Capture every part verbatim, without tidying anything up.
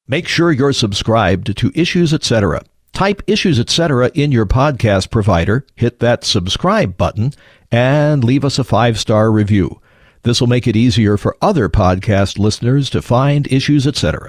Make sure you're subscribed to Issues Etc. Type Issues Etc. in your podcast provider, hit that subscribe button, and leave us a five-star review. This will make it easier for other podcast listeners to find Issues Etc.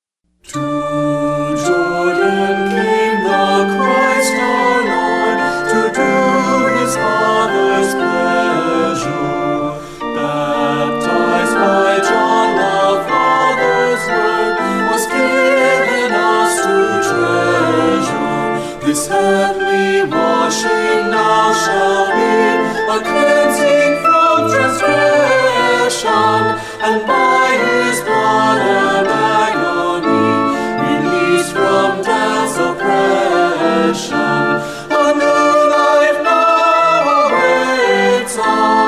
This heavenly washing now shall be a cleansing from transgression, and by his blood and agony, released from death's oppression, a new life now awaits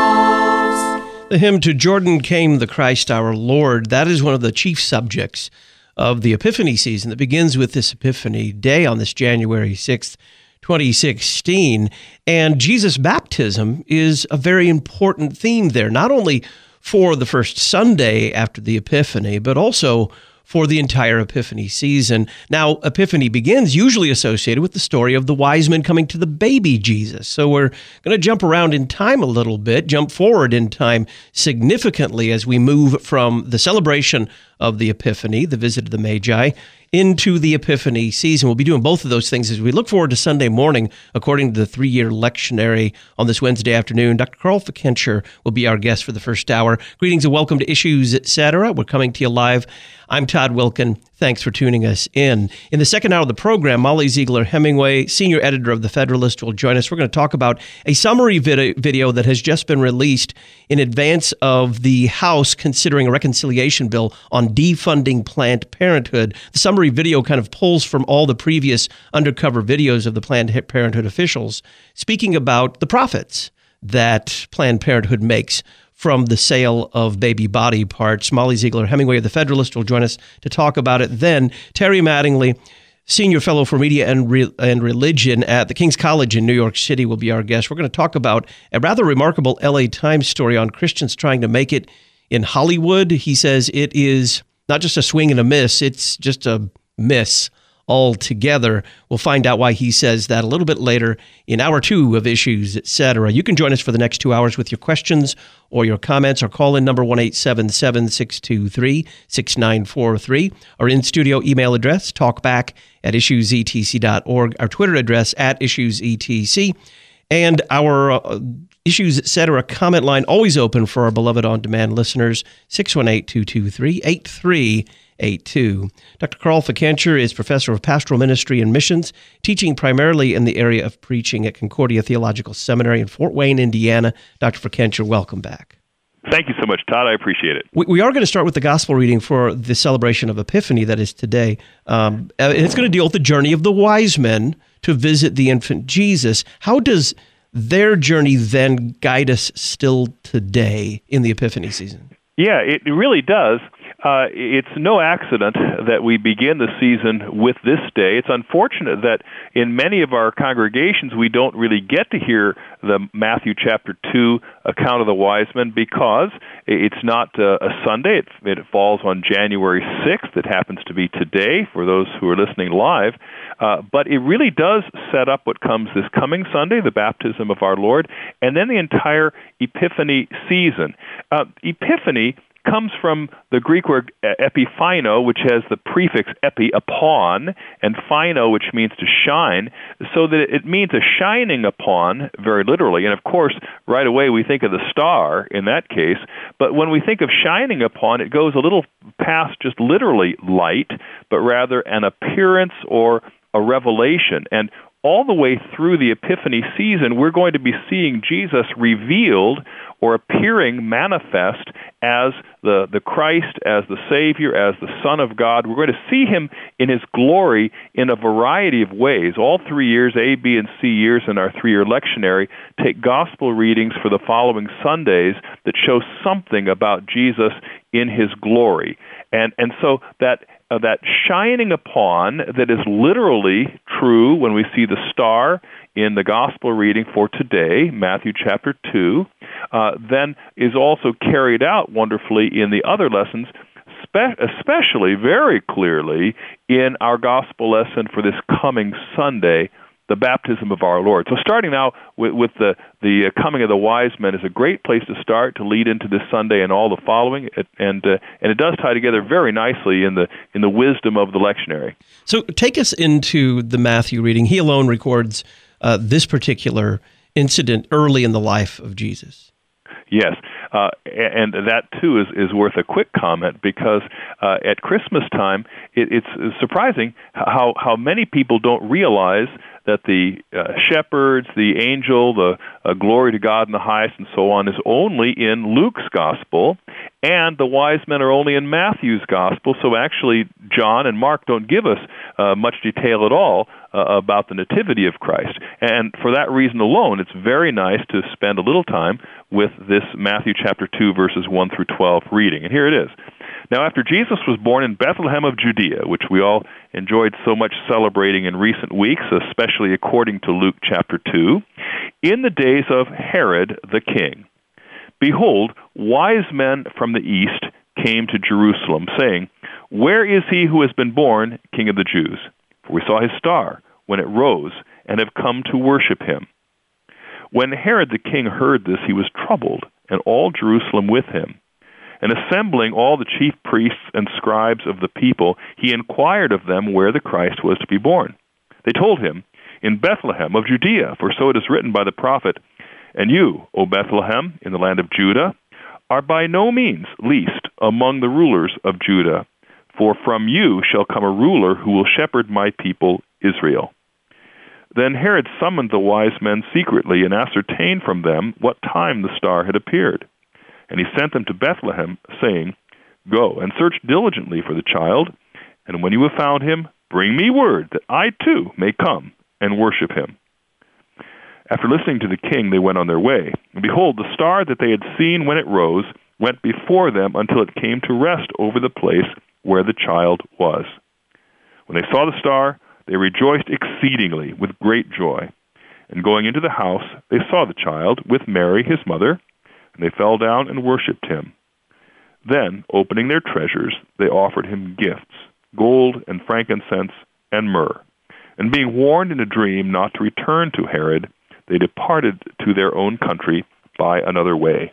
us. The hymn "To Jordan Came the Christ Our Lord," that is one of the chief subjects of the Epiphany season that begins with this Epiphany Day on this January sixth, twenty sixteen. And Jesus' baptism is a very important theme there, not only for the first Sunday after the Epiphany, but also for the entire Epiphany season. Now, Epiphany begins usually associated with the story of the wise men coming to the baby Jesus. So we're going to jump around in time a little bit, jump forward in time significantly as we move from the celebration of the Epiphany, the visit of the Magi, into the Epiphany season. We'll be doing both of those things as we look forward to Sunday morning, according to the three-year lectionary on this Wednesday afternoon. Doctor Carl Fickenscher will be our guest for the first hour. Greetings and welcome to Issues Etc. We're coming to you live. I'm Todd Wilkin. Thanks for tuning us in. In the second hour of the program, Molly Ziegler Hemingway, senior editor of The Federalist, will join us. We're going to talk about a summary vid- video that has just been released in advance of the House considering a reconciliation bill on defunding Planned Parenthood. The summary video kind of pulls from all the previous undercover videos of the Planned Parenthood officials speaking about the profits that Planned Parenthood makes from the sale of baby body parts. Molly Ziegler Hemingway of The Federalist will join us to talk about it. Then Terry Mattingly, Senior Fellow for Media and, Re- and Religion at the King's College in New York City, will be our guest. We're going to talk about a rather remarkable L A Times story on Christians trying to make it in Hollywood. He says it is not just a swing and a miss, it's just a miss altogether. We'll find out why he says that a little bit later in hour two of Issues Etc. You can join us for the next two hours with your questions or your comments. Our call-in number one eight seven seven, six two three, six nine four three. Our in-studio email address, talkback at issues e t c dot org. Our Twitter address, at issues e t c. And our uh, Issues Etc. comment line always open for our beloved on-demand listeners, six one eight, two two three, eight three eight two. Doctor Carl Fickenscher is professor of pastoral ministry and missions, teaching primarily in the area of preaching at Concordia Theological Seminary in Fort Wayne, Indiana. Doctor Fickenscher, welcome back. Thank you so much, Todd. I appreciate it. We, we are going to start with the gospel reading for the celebration of Epiphany that is today. Um, and it's going to deal with the journey of the wise men to visit the infant Jesus. How does their journey then guide us still today in the Epiphany season? Yeah, it really does. Uh, it's no accident that we begin the season with this day. It's unfortunate that in many of our congregations we don't really get to hear the Matthew chapter two account of the wise men because it's not uh, a Sunday. It, it falls on January sixth. It happens to be today for those who are listening live. Uh, but it really does set up what comes this coming Sunday, the baptism of our Lord, and then the entire Epiphany season. Uh, Epiphany comes from the Greek word epiphino, which has the prefix epi, upon, and phino, which means to shine, so that it means a shining upon, very literally. And of course, right away we think of the star in that case, but when we think of shining upon, it goes a little past just literally light, but rather an appearance or a revelation. And all the way through the Epiphany season, we're going to be seeing Jesus revealed or appearing manifest as the, the Christ, as the Savior, as the Son of God. We're going to see him in his glory in a variety of ways. All three years, A, B, and C years in our three-year lectionary, take gospel readings for the following Sundays that show something about Jesus in his glory. And and so that uh, that shining upon that is literally true when we see the star in the gospel reading for today, Matthew chapter two, uh, then is also carried out wonderfully in the other lessons, spe- especially very clearly in our gospel lesson for this coming Sunday, the baptism of our Lord. So starting now with, with the, the coming of the wise men is a great place to start to lead into this Sunday and all the following, it, and uh, and it does tie together very nicely in the in the wisdom of the lectionary. So take us into the Matthew reading. He alone records uh, this particular incident early in the life of Jesus. Yes, uh, and that too is, is worth a quick comment because uh, at Christmas time, it, it's surprising how, how many people don't realize that the uh, shepherds, the angel, the uh, glory to God in the highest, and so on, is only in Luke's gospel, and the wise men are only in Matthew's gospel. So actually, John and Mark don't give us uh, much detail at all uh, about the nativity of Christ. And for that reason alone, it's very nice to spend a little time with this Matthew chapter two, verses one through twelve reading. And here it is. Now, after Jesus was born in Bethlehem of Judea, which we all enjoyed so much celebrating in recent weeks, especially according to Luke chapter two, in the days of Herod the king, behold, wise men from the east came to Jerusalem, saying, "Where is he who has been born King of the Jews? For we saw his star when it rose, and have come to worship him." When Herod the king heard this, he was troubled, and all Jerusalem with him. And assembling all the chief priests and scribes of the people, he inquired of them where the Christ was to be born. They told him, "In Bethlehem of Judea, for so it is written by the prophet, And you, O Bethlehem, in the land of Judah, are by no means least among the rulers of Judah, for from you shall come a ruler who will shepherd my people Israel." Then Herod summoned the wise men secretly and ascertained from them what time the star had appeared. And he sent them to Bethlehem, saying, "Go and search diligently for the child, and when you have found him, bring me word that I too may come and worship him." After listening to the king, they went on their way. And behold, the star that they had seen when it rose went before them until it came to rest over the place where the child was. When they saw the star, they rejoiced exceedingly with great joy. And going into the house, they saw the child with Mary his mother, and they fell down and worshipped him. Then, opening their treasures, they offered him gifts, gold and frankincense and myrrh. And being warned in a dream not to return to Herod, they departed to their own country by another way.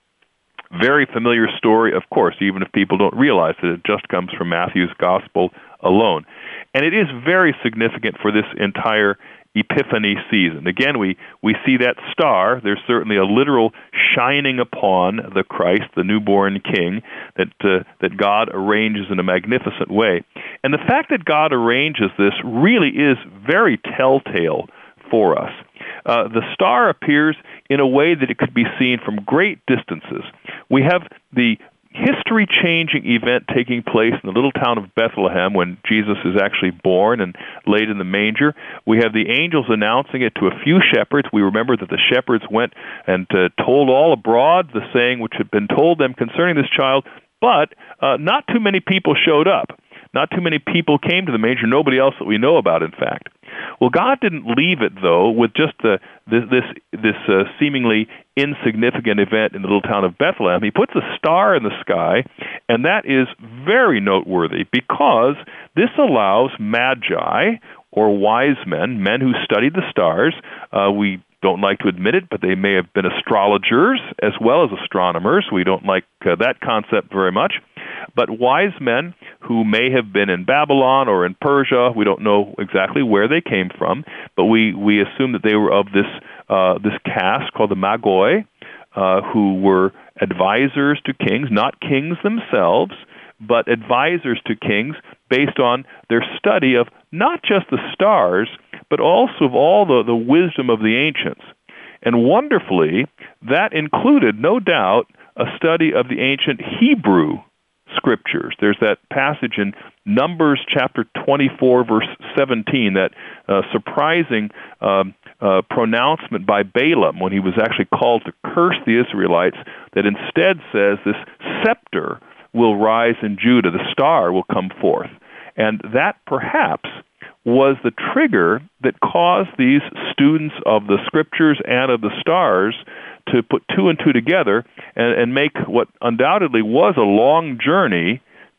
Very familiar story, of course, even if people don't realize that it just comes from Matthew's gospel alone. And it is very significant for this entire Epiphany season. Again, we, we see that star. There's certainly a literal shining upon the Christ, the newborn King, that uh, that God arranges in a magnificent way. And the fact that God arranges this really is very telltale for us. Uh, the star appears in a way that it could be seen from great distances. We have the history-changing event taking place in the little town of Bethlehem when Jesus is actually born and laid in the manger. We have the angels announcing it to a few shepherds. We remember that the shepherds went and uh, told all abroad the saying which had been told them concerning this child, but uh, not too many people showed up. Not too many people came to the manger, nobody else that we know about, in fact. Well, God didn't leave it, though, with just the, this this, this uh, seemingly insignificant event in the little town of Bethlehem. He puts a star in the sky, and that is very noteworthy because this allows magi, or wise men, men who studied the stars. Uh, we don't like to admit it, but they may have been astrologers as well as astronomers. We don't like uh, that concept very much. But wise men who may have been in Babylon or in Persia, we don't know exactly where they came from, but we, we assume that they were of this uh, this caste called the Magoi, uh, who were advisors to kings, not kings themselves, but advisors to kings based on their study of not just the stars, but also of all the, the wisdom of the ancients. And wonderfully, that included, no doubt, a study of the ancient Hebrew Scriptures. There's that passage in Numbers chapter twenty-four, verse seventeen, that uh, surprising um, uh, pronouncement by Balaam when he was actually called to curse the Israelites, that instead says this scepter will rise in Judah, the star will come forth. And that perhaps was the trigger that caused these students of the Scriptures and of the stars to put two and two together and, and make what undoubtedly was a long journey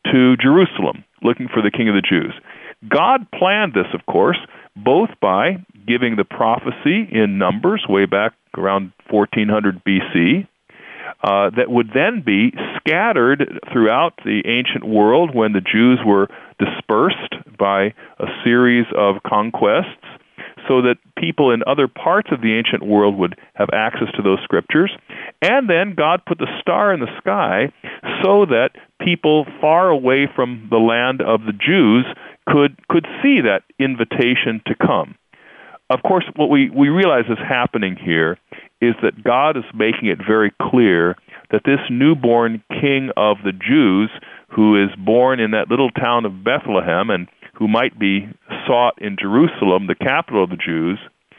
to Jerusalem, looking for the King of the Jews. God planned this, of course, both by giving the prophecy in Numbers way back around fourteen hundred B C, uh, that would then be scattered throughout the ancient world when the Jews were dispersed by a series of conquests, so that people in other parts of the ancient world would have access to those scriptures. And then God put the star in the sky so that people far away from the land of the Jews could could see that invitation to come. Of course, what we, we realize is happening here is that God is making it very clear that this newborn King of the Jews, who is born in that little town of Bethlehem and who might be sought in Jerusalem, the capital of the Jews,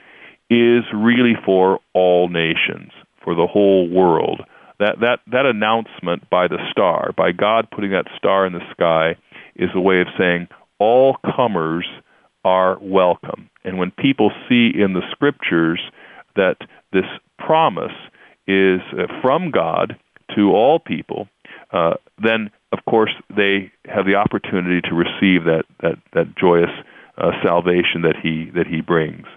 is really for all nations, for the whole world. That that that announcement by the star, by God putting that star in the sky, is a way of saying all comers are welcome. And when people see in the Scriptures that this promise is from God to all people, uh, then, of course, they have the opportunity to receive that that, that joyous uh, salvation that he that he brings.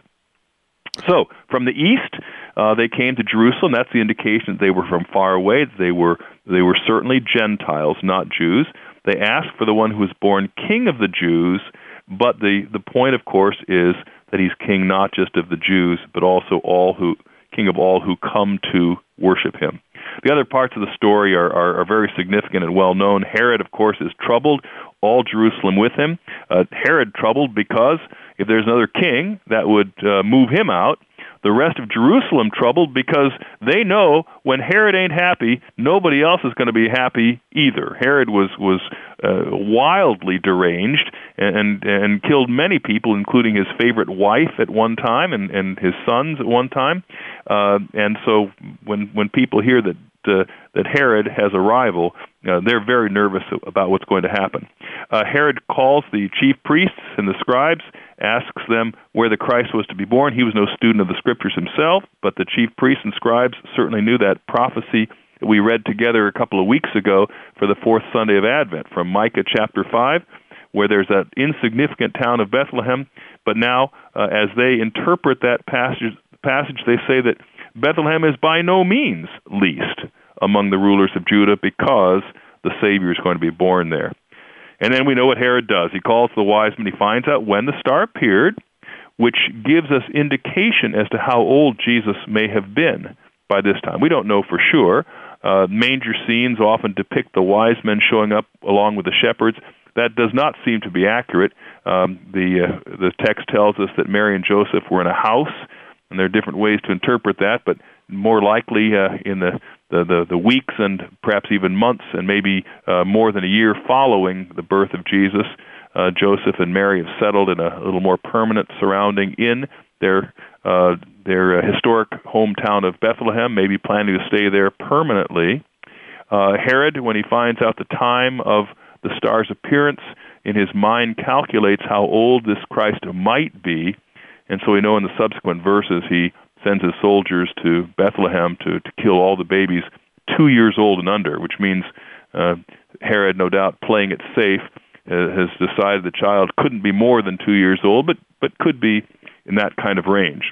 So, from the east, uh, they came to Jerusalem. That's the indication that they were from far away. They were they were certainly Gentiles, not Jews. They asked for the one who was born King of the Jews, but the, the point, of course, is that he's king not just of the Jews, but also all who king of all who come to worship him. The other parts of the story are, are, are very significant and well known. Herod, of course, is troubled, all Jerusalem with him. Uh, Herod troubled because if there's another king, that would uh, move him out. The rest of Jerusalem troubled because they know when Herod ain't happy, nobody else is going to be happy either. Herod was was uh, wildly deranged and, and and killed many people, including his favorite wife at one time and, and his sons at one time. Uh, and so when when people hear that uh, that Herod has a rival, uh, they're very nervous about what's going to happen. Uh, Herod calls the chief priests and the scribes, asks them where the Christ was to be born. He was no student of the Scriptures himself, but the chief priests and scribes certainly knew that prophecy that we read together a couple of weeks ago for the fourth Sunday of Advent from Micah chapter five, where there's that insignificant town of Bethlehem. But now, uh, as they interpret that passage, passage, they say that Bethlehem is by no means least among the rulers of Judah because the Savior is going to be born there. And then we know what Herod does. He calls the wise men. He finds out when the star appeared, which gives us indication as to how old Jesus may have been by this time. We don't know for sure. Uh, manger scenes often depict the wise men showing up along with the shepherds. That does not seem to be accurate. Um, the uh, the text tells us that Mary and Joseph were in a house, and there are different ways to interpret that, but more likely uh, in the, the, the, the weeks and perhaps even months and maybe uh, more than a year following the birth of Jesus, uh, Joseph and Mary have settled in a little more permanent surrounding in their uh, their uh, historic hometown of Bethlehem, maybe planning to stay there permanently. Uh, Herod, when he finds out the time of the star's appearance, in his mind calculates how old this Christ might be, and so we know in the subsequent verses he sends his soldiers to Bethlehem to, to kill all the babies two years old and under, which means uh, Herod, no doubt, playing it safe, uh, has decided the child couldn't be more than two years old, but, but could be in that kind of range.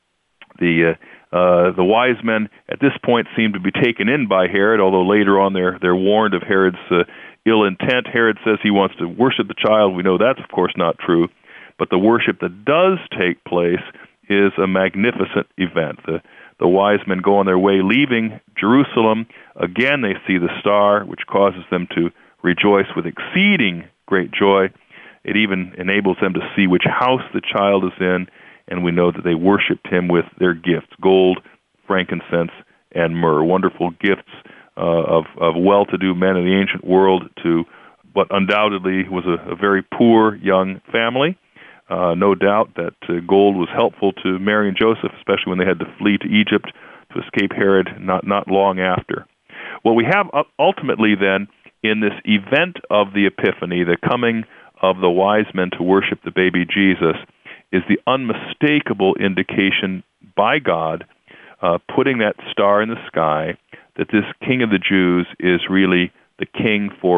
The uh, uh, the wise men at this point seem to be taken in by Herod, although later on they're, they're warned of Herod's uh, ill intent. Herod says he wants to worship the child. We know that's, of course, not true. But the worship that does take place is a magnificent event. The, the wise men go on their way leaving Jerusalem. Again, they see the star, which causes them to rejoice with exceeding great joy. It even enables them to see which house the child is in, and we know that they worshipped him with their gifts, gold, frankincense, and myrrh. Wonderful gifts uh, of, of well-to-do men in the ancient world to what undoubtedly was a, a very poor young family. Uh, no doubt that uh, gold was helpful to Mary and Joseph, especially when they had to flee to Egypt to escape Herod not, not long after. What we have ultimately then in this event of the Epiphany, the coming of the wise men to worship the baby Jesus, is the unmistakable indication by God, uh, putting that star in the sky, that this King of the Jews is really the king for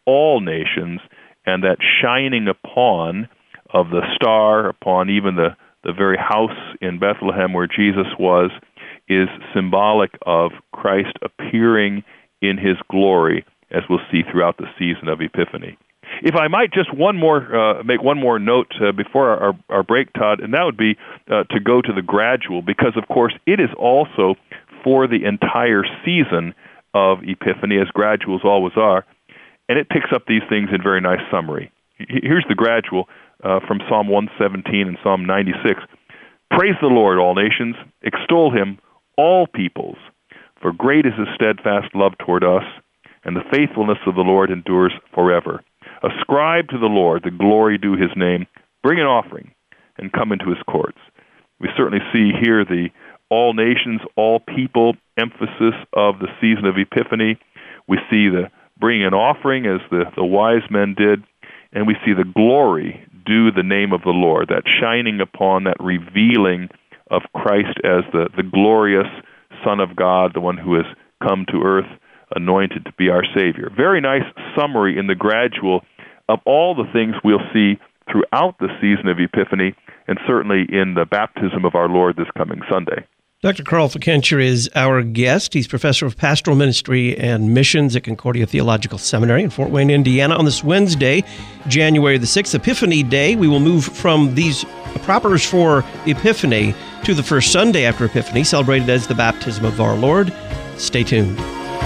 all nations, and that shining upon of the star upon even the, the very house in Bethlehem where Jesus was is symbolic of Christ appearing in his glory, as we'll see throughout the season of Epiphany. If I might just one more uh, make one more note uh, before our, our break, Todd, and that would be uh, to go to the gradual, because, of course, it is also for the entire season of Epiphany, as graduals always are, and it picks up these things in very nice summary. Here's the gradual uh, from Psalm one seventeen and Psalm ninety-six. Praise the Lord, all nations. Extol him, all peoples. For great is his steadfast love toward us, and the faithfulness of the Lord endures forever. Ascribe to the Lord the glory due his name. Bring an offering and come into his courts. We certainly see here the all nations, all people emphasis of the season of Epiphany. We see the bring an offering as the, the wise men did, and we see the glory due the name of the Lord, that shining upon, that revealing of Christ as the, the glorious Son of God, the one who has come to earth, anointed to be our Savior. Very nice summary in the gradual of all the things we'll see throughout the season of Epiphany, and certainly in the baptism of our Lord this coming Sunday. Doctor Carl Fickenscher is our guest. He's professor of pastoral ministry and missions at Concordia Theological Seminary in Fort Wayne, Indiana. On this Wednesday, January the sixth, Epiphany Day, we will move from these propers for Epiphany to the first Sunday after Epiphany, celebrated as the baptism of our Lord. Stay tuned.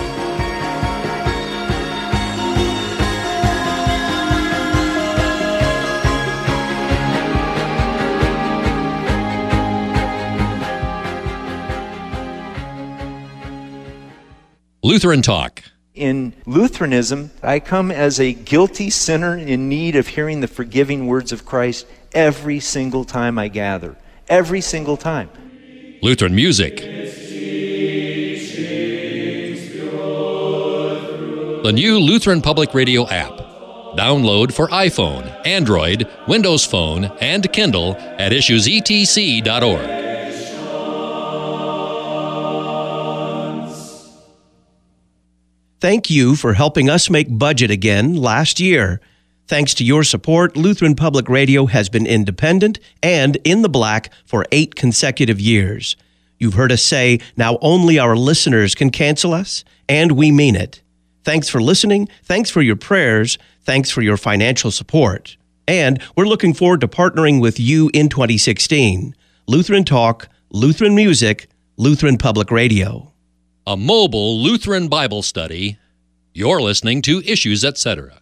Lutheran Talk. In Lutheranism, I come as a guilty sinner in need of hearing the forgiving words of Christ every single time I gather. Every single time. Lutheran music. The new Lutheran Public Radio app. Download for iPhone, Android, Windows Phone, and Kindle at issues e t c dot org. Thank you for helping us make budget again last year. Thanks to your support, Lutheran Public Radio has been independent and in the black for eight consecutive years. You've heard us say, now only our listeners can cancel us, and we mean it. Thanks for listening. Thanks for your prayers. Thanks for your financial support. And we're looking forward to partnering with you in twenty sixteen. Lutheran Talk, Lutheran Music, Lutheran Public Radio. A mobile Lutheran Bible study. You're listening to Issues, et cetera.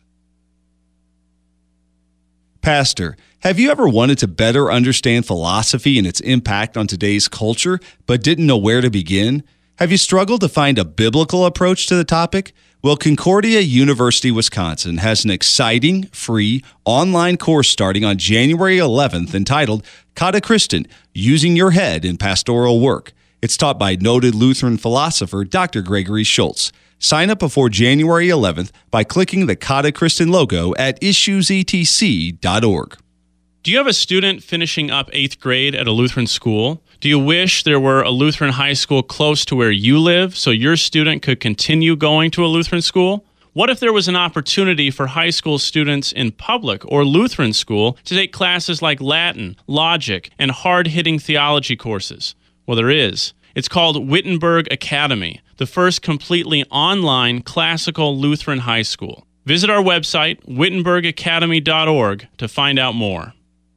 Pastor, have you ever wanted to better understand philosophy and its impact on today's culture, but didn't know where to begin? Have you struggled to find a biblical approach to the topic? Well, Concordia University, Wisconsin has an exciting, free, online course starting on January eleventh entitled Catechriston, Using Your Head in Pastoral Work. It's taught by noted Lutheran philosopher Doctor Gregory Schultz. Sign up before January eleventh by clicking the Catechriston logo at issues e t c dot org. Do you have a student finishing up eighth grade at a Lutheran school? Do you wish there were a Lutheran high school close to where you live so your student could continue going to a Lutheran school? What if there was an opportunity for high school students in public or Lutheran school to take classes like Latin, logic, and hard-hitting theology courses? Well, there is. It's called Wittenberg Academy, the first completely online classical Lutheran high school. Visit our website, wittenberg academy dot org, to find out more.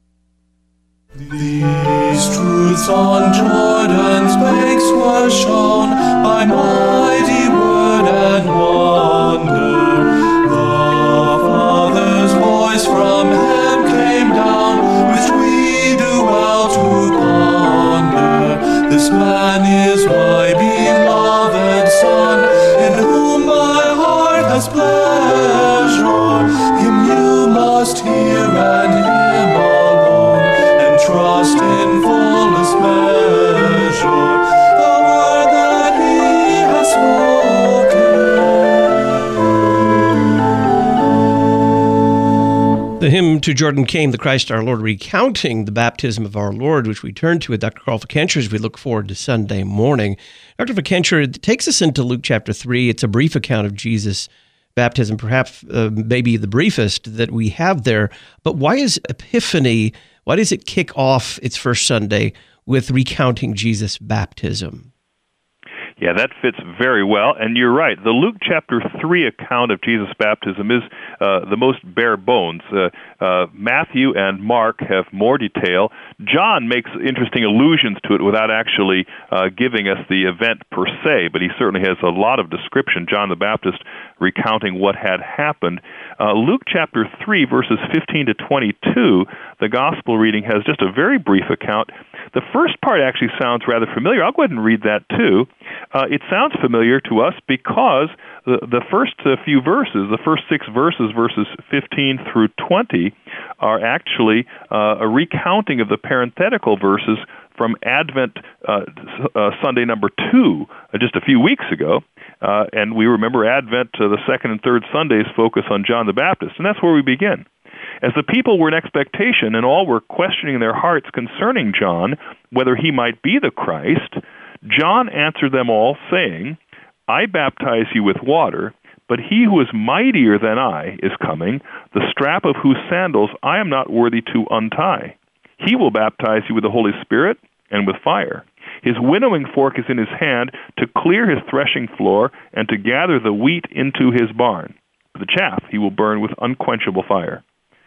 These truths on Jordan's banks were shown by mighty word and wonder. The Father's voice from heaven came down, which we do well to ponder. This man is my beloved Son, in whom my heart has pleasure. Him you must hear and him alone, and trust in fullest measure the word that he has spoken. The hymn To Jordan Came, the Christ our Lord, recounting the baptism of our Lord, which we turn to with Doctor Carl Fickenscher as we look forward to Sunday morning. Doctor Fickenscher takes us into Luke chapter three. It's a brief account of Jesus' baptism, perhaps uh, maybe the briefest that we have there. But why is Epiphany, why does it kick off its first Sunday with recounting Jesus' baptism? Yeah, that fits very well, and you're right. The Luke chapter three account of Jesus' baptism is uh, the most bare bones. Uh, uh, Matthew and Mark have more detail. John makes interesting allusions to it without actually uh, giving us the event per se, but he certainly has a lot of description, John the Baptist recounting what had happened. Uh, Luke chapter three, verses fifteen to twenty-two, the gospel reading has just a very brief account. The first part actually sounds rather familiar. I'll go ahead and read that too. Uh, it sounds familiar to us because the, the first uh, few verses, the first six verses, verses fifteen through twenty, are actually uh, a recounting of the parenthetical verses from Advent uh, uh, Sunday number two, uh, just a few weeks ago. Uh, and we remember Advent, uh, the second and third Sundays focus on John the Baptist, and that's where we begin. As the people were in expectation and all were questioning in their hearts concerning John, whether he might be the Christ, John answered them all, saying, I baptize you with water, but he who is mightier than I is coming, the strap of whose sandals I am not worthy to untie. He will baptize you with the Holy Spirit and with fire. His winnowing fork is in his hand to clear his threshing floor and to gather the wheat into his barn. The chaff he will burn with unquenchable fire.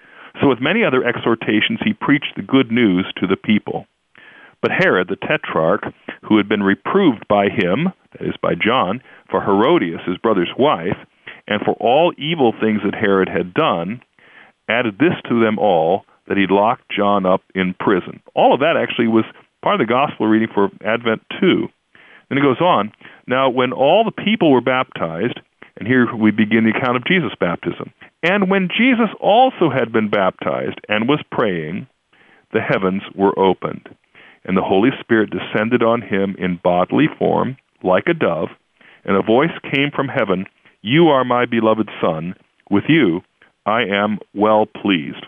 So with many other exhortations he preached the good news to the people. But Herod the Tetrarch, who had been reproved by him, that is by John, for Herodias, his brother's wife, and for all evil things that Herod had done, added this to them all, that he locked John up in prison. All of that actually was part of the gospel reading for Advent two. Then it goes on, now when all the people were baptized, and here we begin the account of Jesus' baptism, and when Jesus also had been baptized and was praying, the heavens were opened, and the Holy Spirit descended on him in bodily form, like a dove, and a voice came from heaven, You are my beloved Son, with you I am well pleased.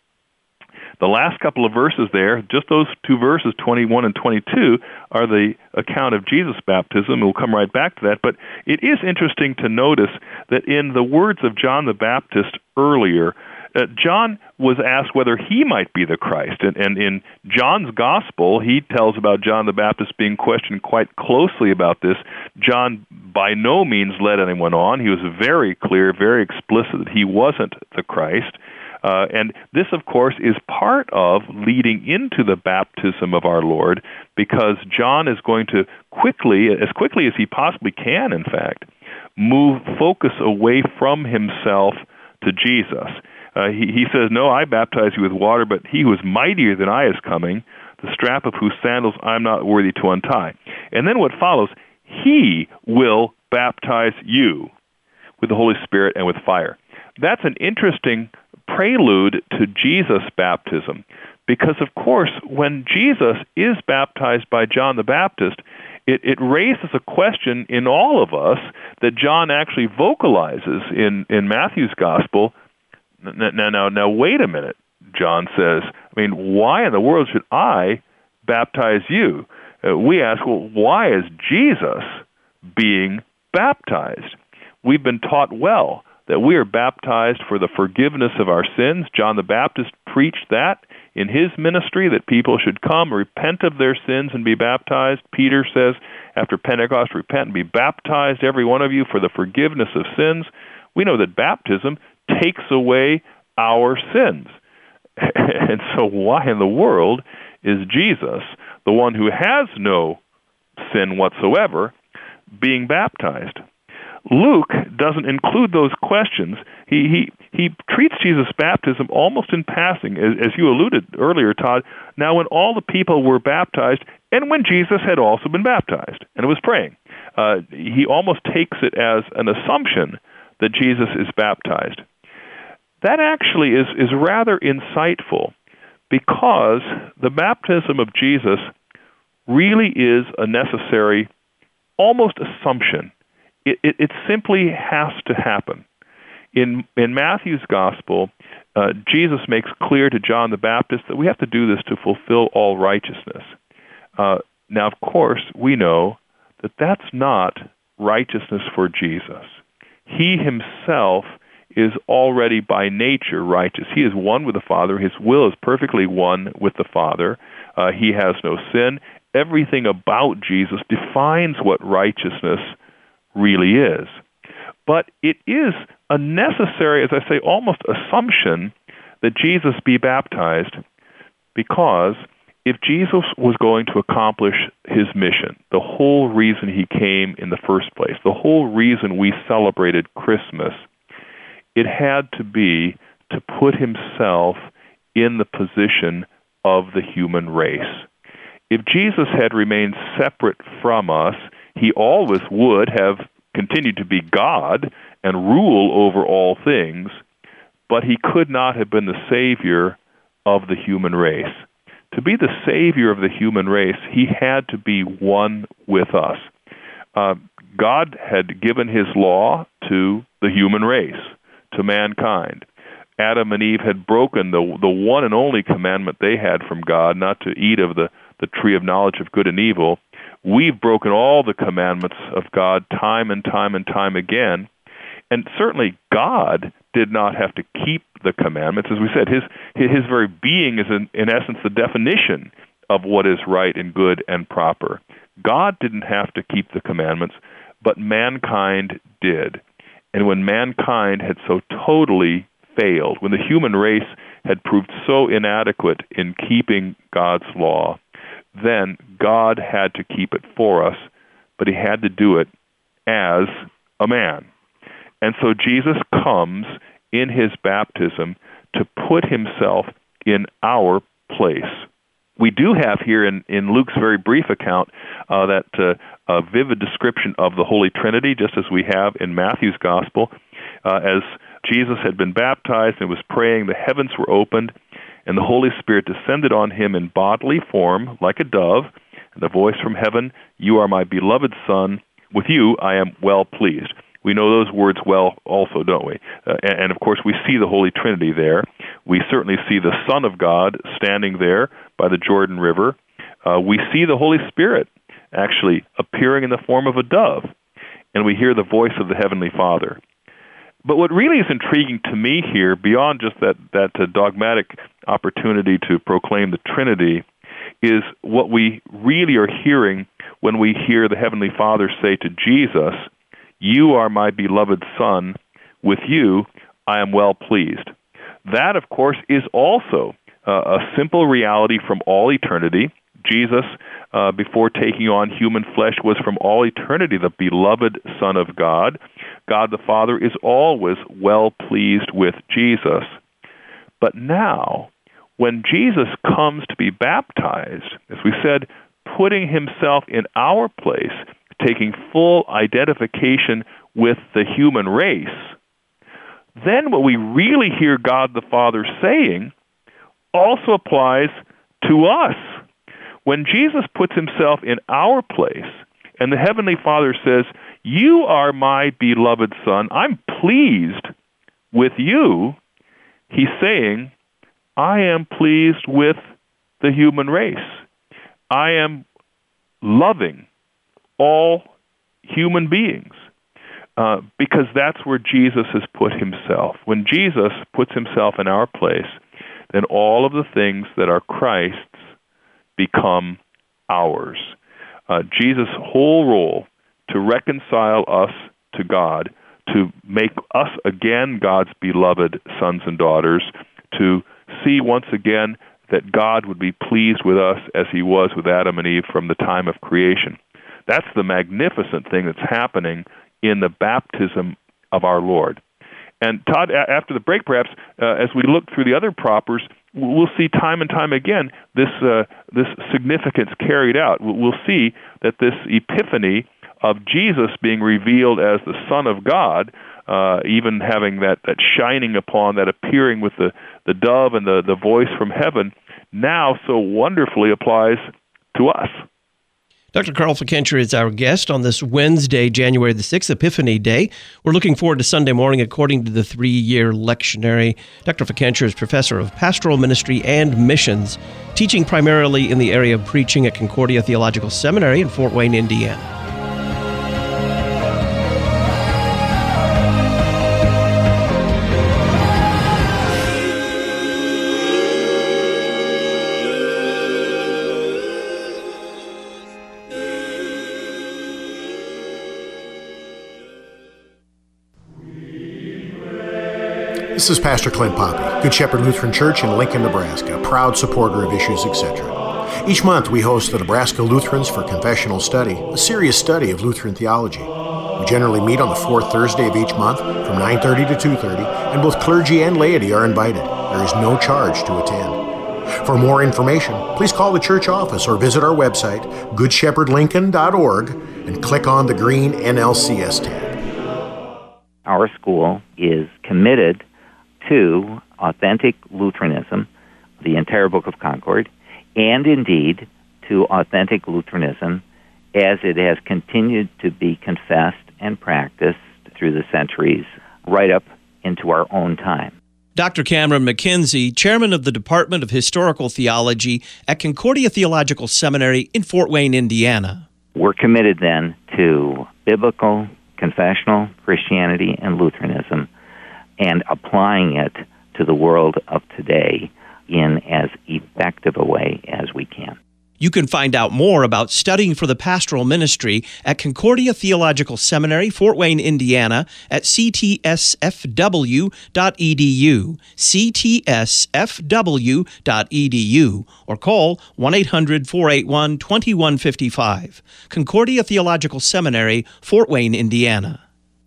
The last couple of verses there, just those two verses, twenty-one and twenty-two, are the account of Jesus' baptism. We'll come right back to that. But it is interesting to notice that in the words of John the Baptist earlier, uh, John was asked whether he might be the Christ. And, and in John's gospel, he tells about John the Baptist being questioned quite closely about this. John by no means led anyone on. He was very clear, very explicit that he wasn't the Christ. Uh, and this, of course, is part of leading into the baptism of our Lord, because John is going to quickly, as quickly as he possibly can, in fact, move focus away from himself to Jesus. Uh, he, he says, no, I baptize you with water, but he who is mightier than I is coming, the strap of whose sandals I'm not worthy to untie. And then what follows, he will baptize you with the Holy Spirit and with fire. That's an interesting prelude to Jesus' baptism, because, of course, when Jesus is baptized by John the Baptist, it, it raises a question in all of us that John actually vocalizes in, in Matthew's gospel. Now, now, now, now, wait a minute, John says. I mean, why in the world should I baptize you? Uh, we ask, well, why is Jesus being baptized? We've been taught well that we are baptized for the forgiveness of our sins. John the Baptist preached that in his ministry, that people should come, repent of their sins, and be baptized. Peter says, after Pentecost, repent and be baptized, every one of you, for the forgiveness of sins. We know that baptism takes away our sins. And so why in the world is Jesus, the one who has no sin whatsoever, being baptized? Luke doesn't include those questions. He he he treats Jesus' baptism almost in passing, as, as you alluded earlier, Todd. Now, when all the people were baptized, and when Jesus had also been baptized and was praying, uh, he almost takes it as an assumption that Jesus is baptized. That actually is, is rather insightful, because the baptism of Jesus really is a necessary, almost assumption. It, it, it simply has to happen. In, in Matthew's gospel, uh, Jesus makes clear to John the Baptist that we have to do this to fulfill all righteousness. Uh, now, of course, we know that that's not righteousness for Jesus. He himself is already by nature righteous. He is one with the Father. His will is perfectly one with the Father. Uh, he has no sin. Everything about Jesus defines what righteousness really is. But it is a necessary, as I say, almost assumption that Jesus be baptized, because if Jesus was going to accomplish his mission, the whole reason he came in the first place, the whole reason we celebrated Christmas, it had to be to put himself in the position of the human race. If Jesus had remained separate from us, he always would have continued to be God and rule over all things, but he could not have been the Savior of the human race. To be the Savior of the human race, he had to be one with us. Uh, God had given his law to the human race, to mankind. Adam and Eve had broken the the one and only commandment they had from God, not to eat of the, the tree of knowledge of good and evil. We've broken all the commandments of God time and time and time again. And certainly God did not have to keep the commandments. As we said, his his very being is in, in essence the definition of what is right and good and proper. God didn't have to keep the commandments, but mankind did. And when mankind had so totally failed, when the human race had proved so inadequate in keeping God's law, then God had to keep it for us, but he had to do it as a man. And so Jesus comes in his baptism to put himself in our place. We do have here in, in Luke's very brief account uh, that uh, a vivid description of the Holy Trinity, just as we have in Matthew's Gospel. Uh, as Jesus had been baptized and was praying, the heavens were opened, and the Holy Spirit descended on him in bodily form like a dove, and the voice from heaven, "You are my beloved Son, with you I am well pleased." We know those words well also, don't we? Uh, and, and, of course, we see the Holy Trinity there. We certainly see the Son of God standing there by the Jordan River. Uh, we see the Holy Spirit actually appearing in the form of a dove, and we hear the voice of the Heavenly Father. But what really is intriguing to me here, beyond just that, that uh, dogmatic opportunity to proclaim the Trinity, is what we really are hearing when we hear the Heavenly Father say to Jesus, "You are my beloved Son, with you I am well pleased." That, of course, is also uh, a simple reality from all eternity. Jesus, uh, before taking on human flesh, was from all eternity the beloved Son of God. God the Father is always well pleased with Jesus. But now, when Jesus comes to be baptized, as we said, putting himself in our place, taking full identification with the human race, then what we really hear God the Father saying also applies to us. When Jesus puts himself in our place, and the Heavenly Father says, "You are my beloved Son, I'm pleased with you," he's saying, I am pleased with the human race. I am loving all human beings, uh, because that's where Jesus has put himself. When Jesus puts himself in our place, then all of the things that are Christ's become ours. Uh, Jesus' whole role to reconcile us to God, to make us again God's beloved sons and daughters, to see once again that God would be pleased with us as he was with Adam and Eve from the time of creation. That's the magnificent thing that's happening in the baptism of our Lord. And Todd, after the break, perhaps, uh, as we look through the other propers, we'll see time and time again this uh, this significance carried out. We'll see that this epiphany of Jesus being revealed as the Son of God, uh, even having that, that shining upon, that appearing with the, the dove and the, the voice from heaven, now so wonderfully applies to us. Doctor Carl Fickenscher is our guest on this Wednesday, January the sixth, Epiphany Day. We're looking forward to Sunday morning according to the three-year lectionary. Doctor Fickenscher is professor of pastoral ministry and missions, teaching primarily in the area of preaching at Concordia Theological Seminary in Fort Wayne, Indiana. This is Pastor Clint Poppy, Good Shepherd Lutheran Church in Lincoln, Nebraska, a proud supporter of Issues, et cetera. Each month we host the Nebraska Lutherans for Confessional Study, a serious study of Lutheran theology. We generally meet on the fourth Thursday of each month from nine thirty to two thirty, and both clergy and laity are invited. There is no charge to attend. For more information, please call the church office or visit our website, good shepherd lincoln dot org, and click on the green N L C S tab. Our school is committed to authentic Lutheranism, the entire Book of Concord, and indeed to authentic Lutheranism as it has continued to be confessed and practiced through the centuries, right up into our own time. Doctor Cameron McKenzie, chairman of the Department of Historical Theology at Concordia Theological Seminary in Fort Wayne, Indiana. We're committed then to biblical, confessional Christianity and Lutheranism, and applying it to the world of today in as effective a way as we can. You can find out more about studying for the pastoral ministry at Concordia Theological Seminary, Fort Wayne, Indiana, at c t s f w dot e d u, c t s f w dot e d u, or call one eight hundred, four eight one, two one five five. Concordia Theological Seminary, Fort Wayne, Indiana.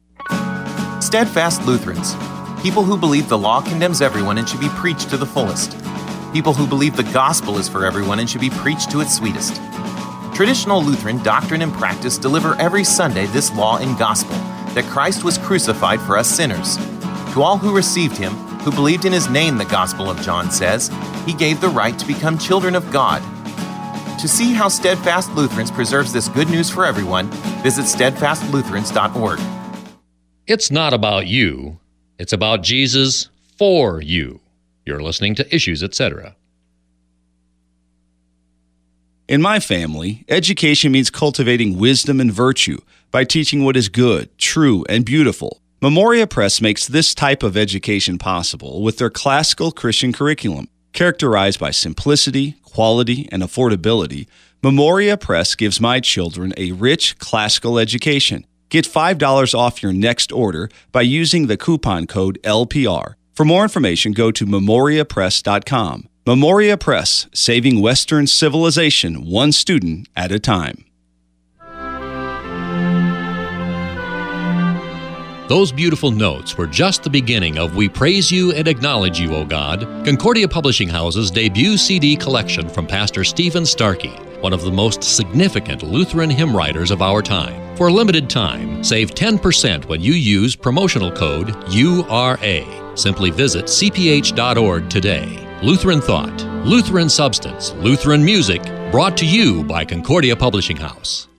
Steadfast Lutherans, people who believe the law condemns everyone and should be preached to the fullest. People who believe the gospel is for everyone and should be preached to its sweetest. Traditional Lutheran doctrine and practice deliver every Sunday this law and gospel, that Christ was crucified for us sinners. To all who received him, who believed in his name, the Gospel of John says, he gave the right to become children of God. To see how Steadfast Lutherans preserves this good news for everyone, visit steadfast lutherans dot org. It's not about you. It's about Jesus for you. You're listening to Issues, et cetera. In my family, education means cultivating wisdom and virtue by teaching what is good, true, and beautiful. Memoria Press makes this type of education possible with their classical Christian curriculum. Characterized by simplicity, quality, and affordability, Memoria Press gives my children a rich classical education. Get five dollars off your next order by using the coupon code L P R. For more information, go to memoria press dot com. Memoria Press, saving Western civilization one student at a time. Those beautiful notes were just the beginning of We Praise You and Acknowledge You, O God, Concordia Publishing House's debut C D collection from Pastor Stephen Starkey, one of the most significant Lutheran hymn writers of our time. For a limited time, save ten percent when you use promotional code U R A. Simply visit c p h dot org today. Lutheran Thought, Lutheran Substance, Lutheran Music, brought to you by Concordia Publishing House.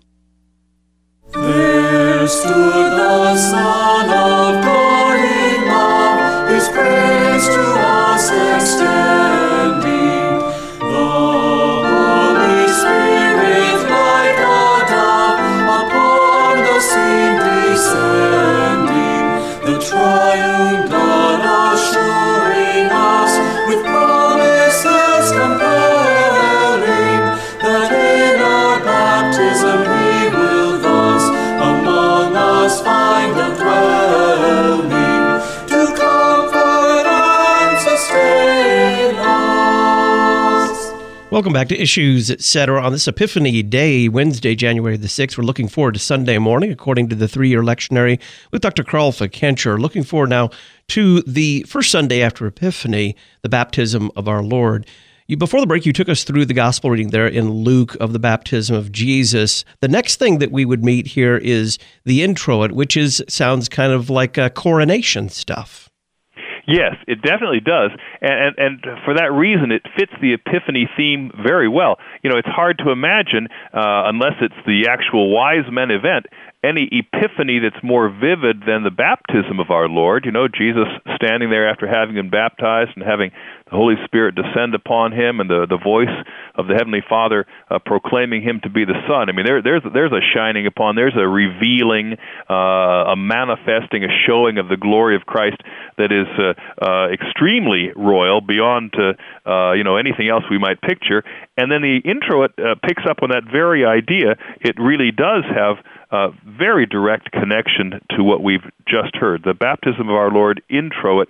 There stood the Son of God in love, his praise to us extending. The Holy Spirit like a dove upon the scene descending, the triune God assuring us with promises compelling, that in our baptism he will thus among us find a dwelling, to comfort and sustain us. Welcome back to Issues, et cetera. On this Epiphany Day, Wednesday, January the sixth, we're looking forward to Sunday morning, according to the three-year lectionary with Doctor Carl Fikencher. Looking forward now to the first Sunday after Epiphany, the baptism of our Lord. You, before the break, you took us through the gospel reading there in Luke of the baptism of Jesus. The next thing that we would meet here is the introit, which is sounds kind of like uh, coronation stuff. Yes, it definitely does, and, and and for that reason, it fits the Epiphany theme very well. You know, it's hard to imagine, uh, unless it's the actual wise men event, any epiphany that's more vivid than the baptism of our Lord. You know, Jesus standing there after having been baptized and having the Holy Spirit descend upon him, and the, the voice of the Heavenly Father uh, proclaiming him to be the Son. I mean, there, there's there's a shining upon, there's a revealing, uh, a manifesting, a showing of the glory of Christ that is uh, uh, extremely royal, beyond uh, uh, you know anything else we might picture. And then the introit uh, picks up on that very idea. It really does have a very direct connection to what we've just heard. The baptism of our Lord introit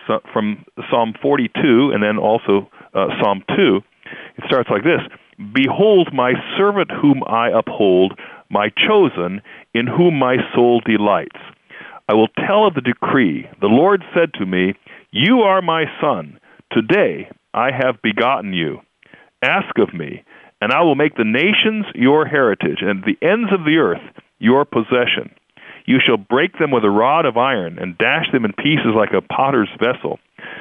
so, from Psalm forty-two and then also uh, Psalm two. It starts like this: Behold my servant whom I uphold, my chosen, in whom my soul delights. I will tell of the decree. The Lord said to me, You are my son. Today I have begotten you. Ask of me, and I will make the nations your heritage, and the ends of the earth your possession. You shall break them with a rod of iron, and dash them in pieces like a potter's vessel.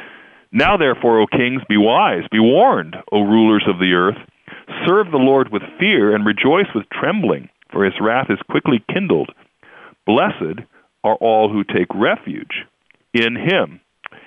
Now therefore, O kings, be wise, be warned, O rulers of the earth. Serve the Lord with fear, and rejoice with trembling, for his wrath is quickly kindled. Blessed are all who take refuge in him.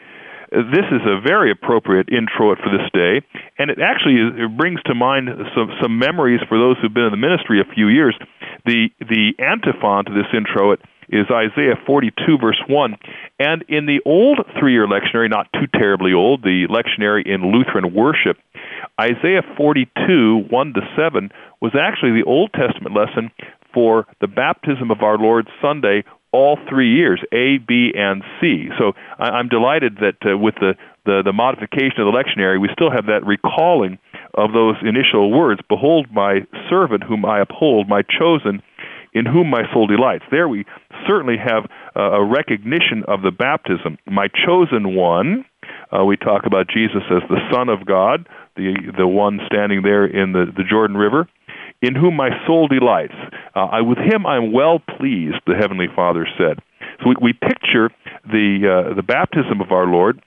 This is a very appropriate introit for this day, and it actually is, it brings to mind some, some memories for those who've been in the ministry a few years. The, the antiphon to this introit is Isaiah forty-two, verse one, and in the old three-year lectionary, not too terribly old, the lectionary in Lutheran worship, Isaiah forty-two, one to seven, was actually the Old Testament lesson for the baptism of our Lord Sunday, all three years, A, B, and C. So I'm delighted that uh, with the, the, the modification of the lectionary, we still have that recalling of those initial words, Behold my servant whom I uphold, my chosen, in whom my soul delights. There we certainly have uh, a recognition of the baptism. My chosen one, uh, we talk about Jesus as the Son of God, the, the one standing there in the, the Jordan River, in whom my soul delights. Uh, I, with him I am well pleased, the Heavenly Father said. So we, we picture the uh, the baptism of our Lord,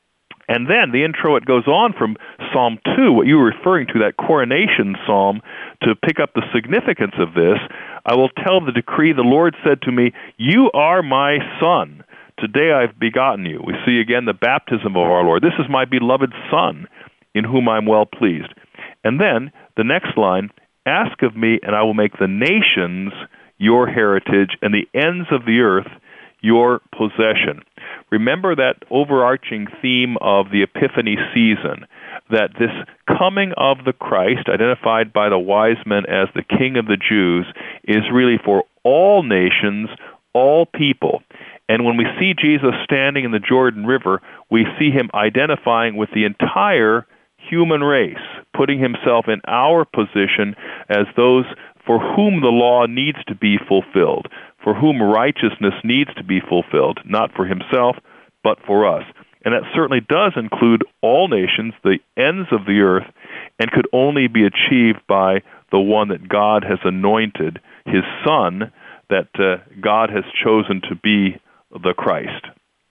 and then the introit goes on from Psalm two, what you were referring to, that coronation psalm, to pick up the significance of this. I will tell the decree, the Lord said to me, You are my son. Today I have begotten you. We see again the baptism of our Lord. This is my beloved Son, in whom I am well pleased. And then the next line, Ask of me, and I will make the nations your heritage, and the ends of the earth your possession. Remember that overarching theme of the Epiphany season, that this coming of the Christ, identified by the wise men as the King of the Jews, is really for all nations, all people. And when we see Jesus standing in the Jordan River, we see him identifying with the entire human race, putting himself in our position as those for whom the law needs to be fulfilled, for whom righteousness needs to be fulfilled, not for himself, but for us. And that certainly does include all nations, the ends of the earth, and could only be achieved by the one that God has anointed, his Son, that uh, God has chosen to be the Christ.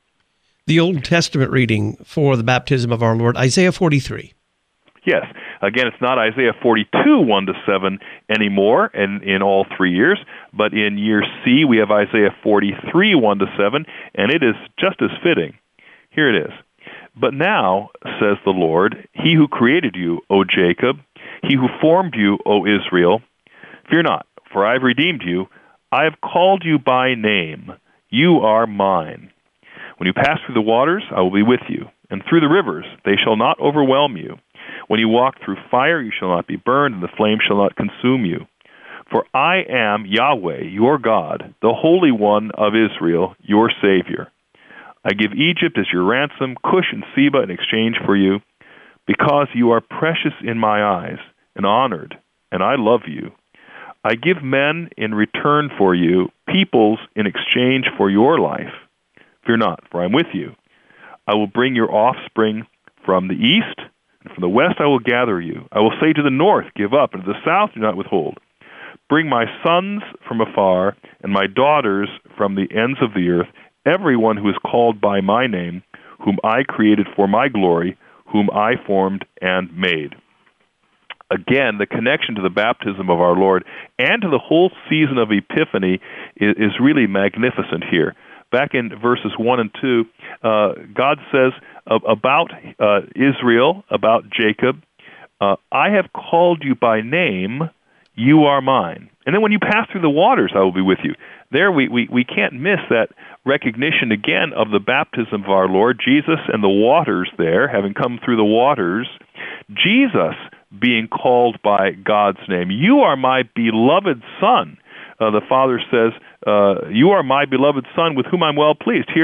The Old Testament reading for the baptism of our Lord, Isaiah forty-three. Yes. Again, it's not Isaiah forty-two, one to seven anymore in, in all three years, but in year C we have Isaiah forty-three, one to seven, and it is just as fitting. Here it is. But now, says the Lord, He who created you, O Jacob, He who formed you, O Israel, fear not, for I have redeemed you. I have called you by name. You are mine. When you pass through the waters, I will be with you, and through the rivers, they shall not overwhelm you. When you walk through fire, you shall not be burned, and the flame shall not consume you. For I am Yahweh, your God, the Holy One of Israel, your Savior. I give Egypt as your ransom, Cush and Seba in exchange for you, because you are precious in my eyes and honored, and I love you. I give men in return for you, peoples in exchange for your life. Fear not, for I am with you. I will bring your offspring from the east, and from the west I will gather you. I will say to the north, give up, and to the south, do not withhold. Bring my sons from afar, and my daughters from the ends of the earth, everyone who is called by my name, whom I created for my glory, whom I formed and made. Again, the connection to the baptism of our Lord and to the whole season of Epiphany is, is really magnificent here. Back in verses one and two, uh, God says uh, about uh, Israel, about Jacob, uh, I have called you by name, you are mine. And then when you pass through the waters, I will be with you. There we, we, we can't miss that recognition again of the baptism of our Lord, Jesus and the waters there, having come through the waters, Jesus being called by God's name. You are my beloved Son. Uh, the Father says, uh, you are my beloved Son with whom I'm well pleased. Here,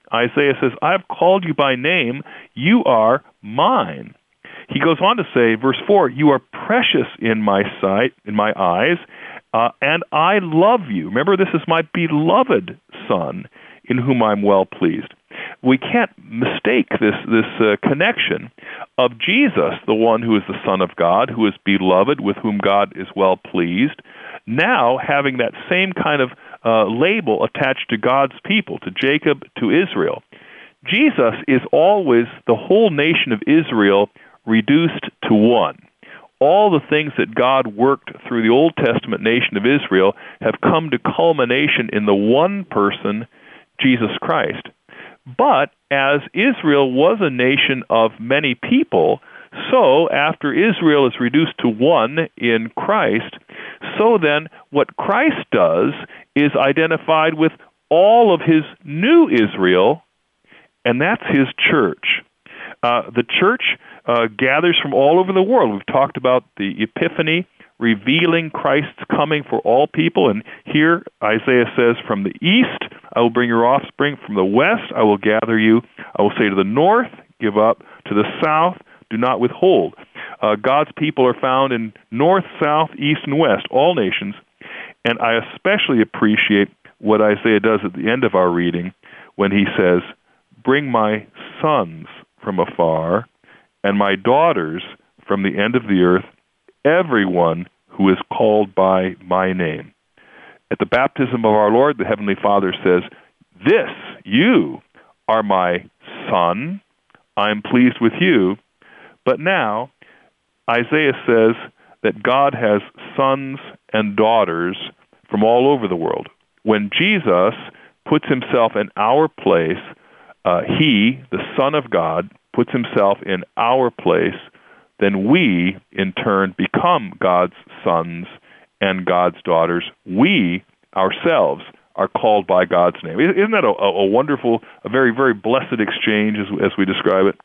Isaiah says, I have called you by name. You are mine. He goes on to say, verse four, you are precious in my sight, in my eyes, uh, and I love you. Remember, this is my beloved Son, in whom I'm well pleased. We can't mistake this this uh, connection of Jesus, the one who is the Son of God, who is beloved, with whom God is well pleased, now having that same kind of uh, label attached to God's people, to Jacob, to Israel. Jesus is always the whole nation of Israel reduced to one. All the things that God worked through the Old Testament nation of Israel have come to culmination in the one person, Jesus Christ. But as Israel was a nation of many people, so after Israel is reduced to one in Christ, so then what Christ does is identified with all of his new Israel, and that's his church. Uh, the church uh, gathers from all over the world. We've talked about the Epiphany, revealing Christ's coming for all people. And here Isaiah says, from the east I will bring your offspring, from the west I will gather you. I will say to the north, give up, to the south, do not withhold. Uh, God's people are found in north, south, east, and west, all nations. And I especially appreciate what Isaiah does at the end of our reading when he says, bring my sons from afar and my daughters from the end of the earth, everyone who is called by my name. At the baptism of our Lord, the Heavenly Father says, this, you, are my son. I am pleased with you. But now, Isaiah says that God has sons and daughters from all over the world. When Jesus puts himself in our place, uh, he, the Son of God, puts himself in our place, then we, in turn, become God's sons and God's daughters. We, ourselves, are called by God's name. Isn't that a, a wonderful, a very, very blessed exchange as, as we describe it?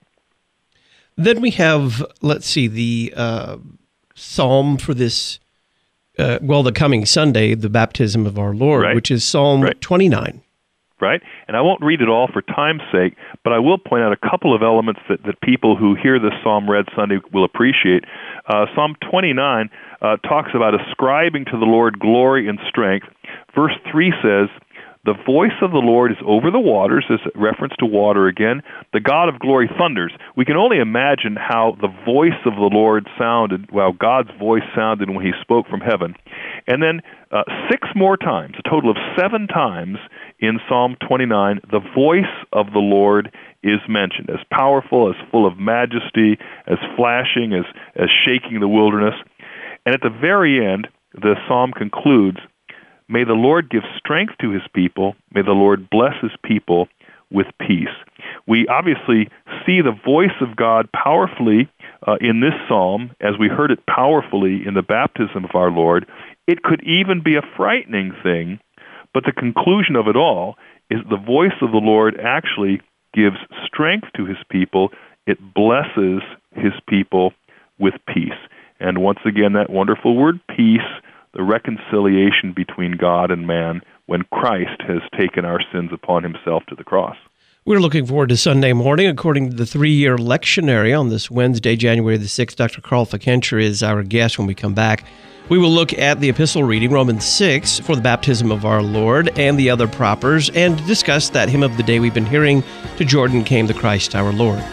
Then we have, let's see, the uh, psalm for this, uh, well, the coming Sunday, the baptism of our Lord, right. which is Psalm right. twenty-nine. Right? And I won't read it all for time's sake, but I will point out a couple of elements that, that people who hear this psalm read Sunday will appreciate. Uh, Psalm twenty-nine uh, talks about ascribing to the Lord glory and strength. Verse three says, the voice of the Lord is over the waters, is a reference to water again. The God of glory thunders. We can only imagine how the voice of the Lord sounded, well, God's voice sounded when he spoke from heaven. And then uh, six more times, a total of seven times in Psalm twenty-nine, the voice of the Lord is mentioned, as powerful, as full of majesty, as flashing, as, as shaking the wilderness. And at the very end, the psalm concludes, may the Lord give strength to his people. May the Lord bless his people with peace. We obviously see the voice of God powerfully uh, in this psalm, as we heard it powerfully in the baptism of our Lord. It could even be a frightening thing, but the conclusion of it all is the voice of the Lord actually gives strength to his people. It blesses his people with peace. And once again, that wonderful word, peace, the reconciliation between God and man when Christ has taken our sins upon himself to the cross. We're looking forward to Sunday morning. According to the three-year lectionary on this Wednesday, January the sixth, Doctor Carl Fickenscher is our guest when we come back. We will look at the epistle reading, Romans six, for the baptism of our Lord and the other propers, and discuss that hymn of the day we've been hearing, To Jordan Came the Christ our Lord.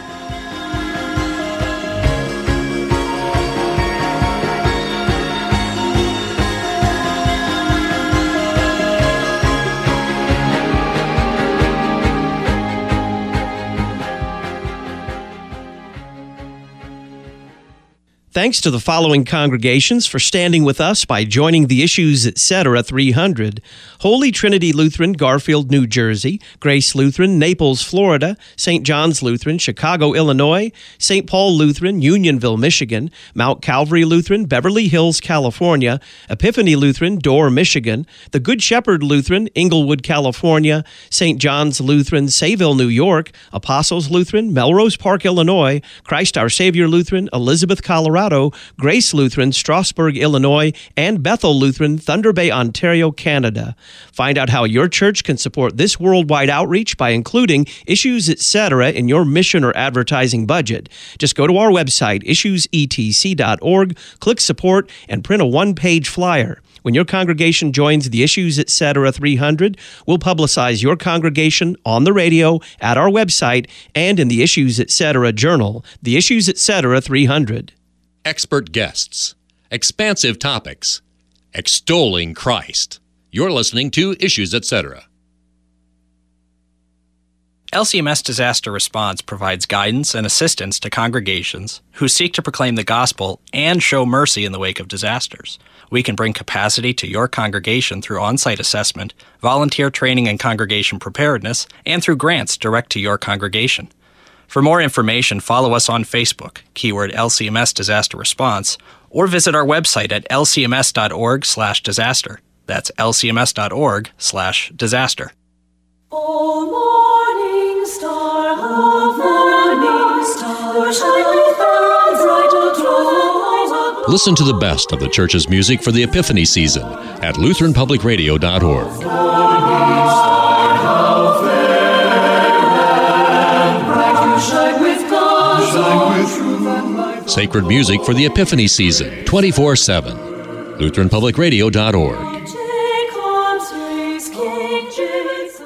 Thanks to the following congregations for standing with us by joining the Issues Etc. three hundred. Holy Trinity Lutheran, Garfield, New Jersey; Grace Lutheran, Naples, Florida; Saint John's Lutheran, Chicago, Illinois; Saint Paul Lutheran, Unionville, Michigan; Mount Calvary Lutheran, Beverly Hills, California; Epiphany Lutheran, Dorr, Michigan; The Good Shepherd Lutheran, Inglewood, California; Saint John's Lutheran, Sayville, New York; Apostles Lutheran, Melrose Park, Illinois; Christ Our Savior Lutheran, Elizabeth, Colorado; Colorado, Grace Lutheran, Strasburg, Illinois, and Bethel Lutheran, Thunder Bay, Ontario, Canada. Find out how your church can support this worldwide outreach by including Issues Etc. in your mission or advertising budget. Just go to our website, issues e t c dot org, click support, and print a one-page flyer. When your congregation joins the Issues Etc. three hundred, we'll publicize your congregation on the radio, at our website, and in the Issues Etc. journal, the Issues Etc. three hundred. Expert guests, expansive topics, extolling Christ. You're listening to Issues Etc. L C M S Disaster Response provides guidance and assistance to congregations who seek to proclaim the gospel and show mercy in the wake of disasters. We can bring capacity to your congregation through on-site assessment, volunteer training and congregation preparedness, and through grants direct to your congregation. For more information, follow us on Facebook, keyword L C M S Disaster Response, or visit our website at l c m s dot org slash disaster. That's l c m s dot org slash disaster. O morning star, O morning star, shine bright above. Listen to the best of the church's music for the Epiphany season at lutheran public radio dot org. Morning star, how fair and bright you shine with God, shine with truth and light. Sacred music for the Epiphany season, twenty-four seven. lutheran public radio dot org. Jacob's race, King Jesus.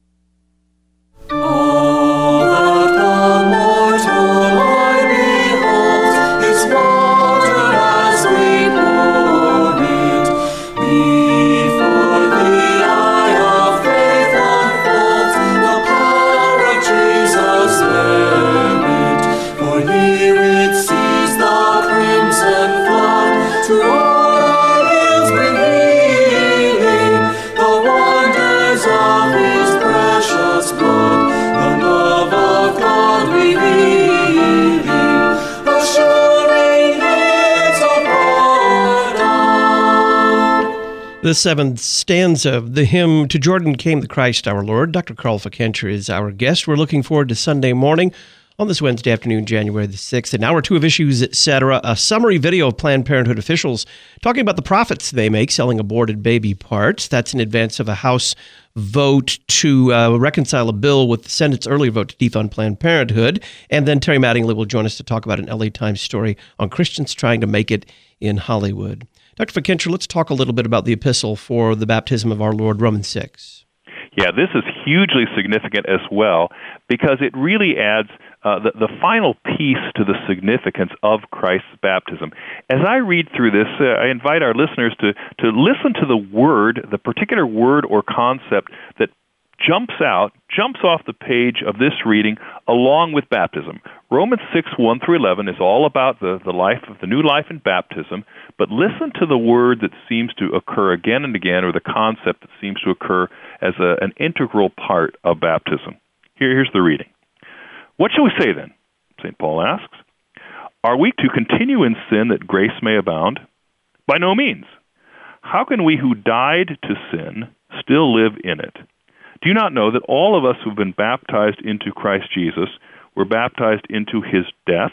The seventh stanza of the hymn, To Jordan Came the Christ Our Lord. Doctor Carl Fickenscher is our guest. We're looking forward to Sunday morning on this Wednesday afternoon, January the sixth. In hour two of Issues Etc., a summary video of Planned Parenthood officials talking about the profits they make selling aborted baby parts. That's in advance of a House vote to uh, reconcile a bill with the Senate's earlier vote to defund Planned Parenthood. And then Terry Mattingly will join us to talk about an L A Times story on Christians trying to make it in Hollywood. Doctor Fickenscher, let's talk a little bit about the epistle for the baptism of our Lord, Romans six. Yeah, this is hugely significant as well because it really adds uh, the, the final piece to the significance of Christ's baptism. As I read through this, uh, I invite our listeners to, to listen to the word, the particular word or concept that jumps out, jumps off the page of this reading along with baptism. Romans six, one through eleven is all about the, the life of the new life in baptism, but listen to the word that seems to occur again and again, or the concept that seems to occur as a, an integral part of baptism. Here, here's the reading. What shall we say then? Saint Paul asks. Are we to continue in sin that grace may abound? By no means. How can we who died to sin still live in it? Do you not know that all of us who have been baptized into Christ Jesus were baptized into his death?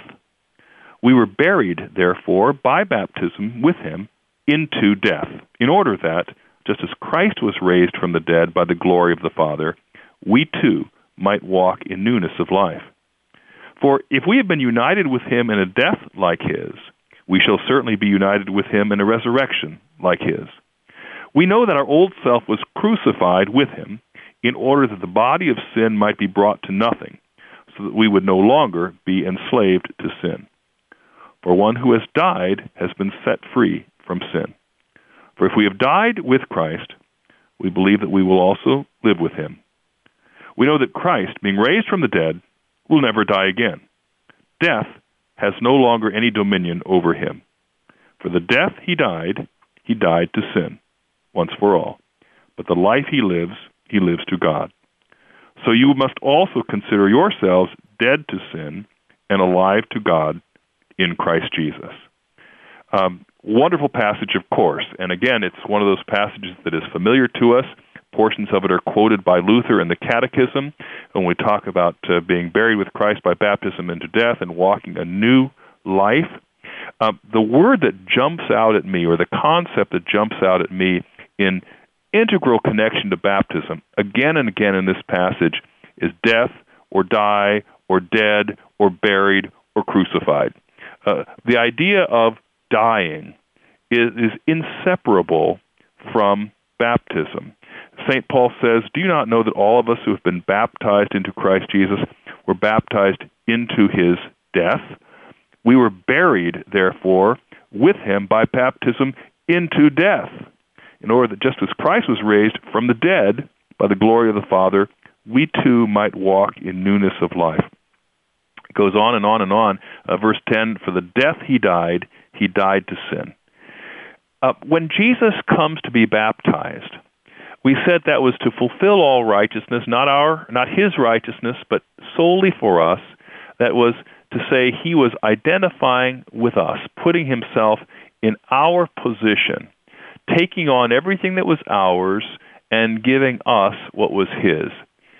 We were buried, therefore, by baptism with him into death, in order that, just as Christ was raised from the dead by the glory of the Father, we too might walk in newness of life. For if we have been united with him in a death like his, we shall certainly be united with him in a resurrection like his. We know that our old self was crucified with him, in order that the body of sin might be brought to nothing, so that we would no longer be enslaved to sin. For one who has died has been set free from sin. For if we have died with Christ, we believe that we will also live with him. We know that Christ, being raised from the dead, will never die again. Death has no longer any dominion over him. For the death he died, he died to sin, once for all. But the life he lives, he lives to God. So you must also consider yourselves dead to sin and alive to God in Christ Jesus. Um, wonderful passage, of course. And again, it's one of those passages that is familiar to us. Portions of it are quoted by Luther in the Catechism when we talk about uh, being buried with Christ by baptism into death and walking a new life. Uh, the word that jumps out at me, or the concept that jumps out at me in integral connection to baptism, again and again in this passage, is death, or die, or dead, or buried, or crucified. Uh, the idea of dying is, is inseparable from baptism. Saint Paul says, "Do you not know that all of us who have been baptized into Christ Jesus were baptized into his death? We were buried, therefore, with him by baptism into death, in order that just as Christ was raised from the dead by the glory of the Father, we too might walk in newness of life." It goes on and on and on. Uh, verse ten, "For the death he died, he died to sin." Uh, when Jesus comes to be baptized, we said that was to fulfill all righteousness, not our, not his righteousness, but solely for us. That was to say he was identifying with us, putting himself in our position, taking on everything that was ours and giving us what was his.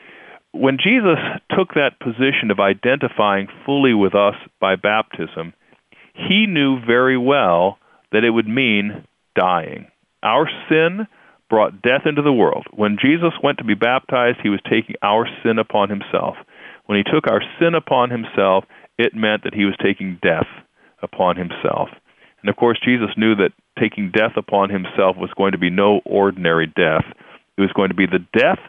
When Jesus took that position of identifying fully with us by baptism, he knew very well that it would mean dying. Our sin brought death into the world. When Jesus went to be baptized, he was taking our sin upon himself. When he took our sin upon himself, it meant that he was taking death upon himself. And of course, Jesus knew that taking death upon himself was going to be no ordinary death. It was going to be the death